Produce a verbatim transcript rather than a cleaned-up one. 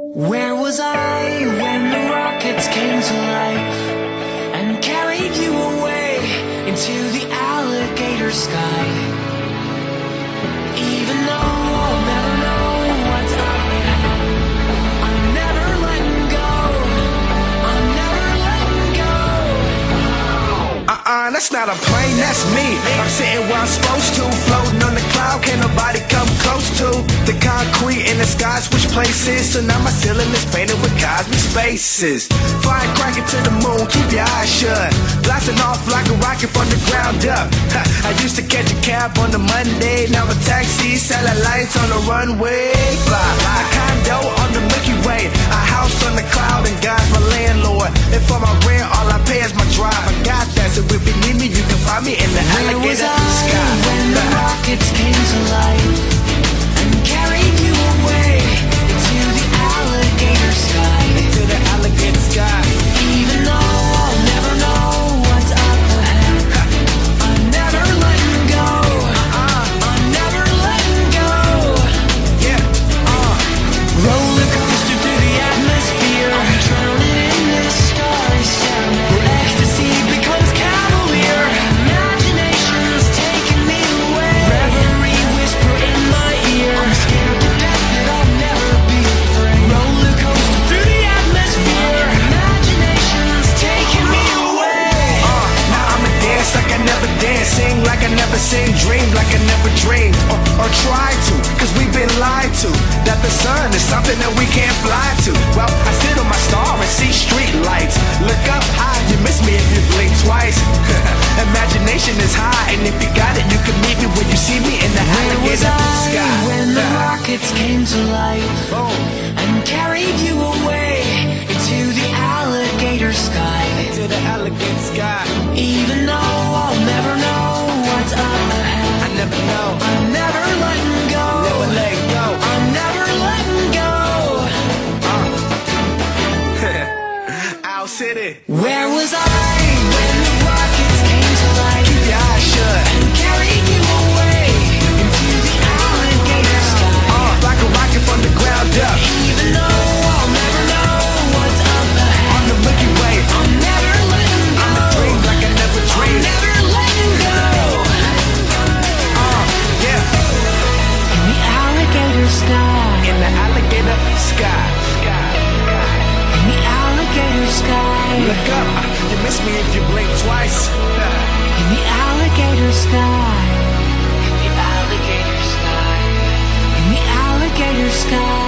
Where was I when the rockets came to life and carried you away into the alligator sky? Even though I'll never know what's up ahead, I'm never letting go, I'm never letting go. Uh-uh, that's not a plane, that's me. I'm sitting where I'm supposed to, floating on the cloud, can't nobody come close to the concrete in the sky, switch places. So now my ceiling is painted with cosmic spaces. Flying cracking to the moon, keep your eyes shut. Blasting off like a rocket from the ground up. Ha, I used to catch a cab on the Monday, now a taxi, satellites on the runway. Fly, a condo on the Milky Way, a house on the cloud, and God's my landlord. And for my rent, all I pay is my drive. I got that, so if you need me, you can find me in the alligator sky. Where was I when the rockets came to life and carried you away into the alligator sky? Into the alligator sky. Even though I'll never know what's up ahead, I'm never letting go, uh-uh. I'm never letting go. Yeah, uh. Roller coaster through the atmosphere, I'm drowning in this starry sound. Where ecstasy becomes cavalier, imagination's taking me away. Reverie whisper in my ear, I'm scared to death that I'll never be afraid. Roller coaster through the atmosphere, imagination's taking me away. Uh, now I'ma dance like I never danced, sing like I never sing, dream like I never dreamed, or, or try to, cause we've been lied to, that the sun is something that we can't fly to. Well, I sit on my star and see street lights, look up high, you miss me if you blink twice. Imagination is high, and if you got it, you can meet me when you see me in the Where was alligator I sky. when the rockets came to life Boom. and carried you away into the alligator sky? To the alligator sky. Even though I'll never know what's up ahead, I never know. I'm never letting go, Never let go. I'm never letting go. Owl City. Where was I when the rockets came to life Keep your eyes shut. and carried you away into the alligator sky? Uh, like a rocket from the ground up. Even though I'll never know what's up On ahead, the Milky Way. I'm never letting go, I'm a dream like I never I'm dreamed. never letting go. Uh, yeah. In the alligator sky, In the alligator sky. in the alligator sky, Look up, uh, you miss me if you blink twice. in the alligator sky, in the alligator sky, in the alligator sky.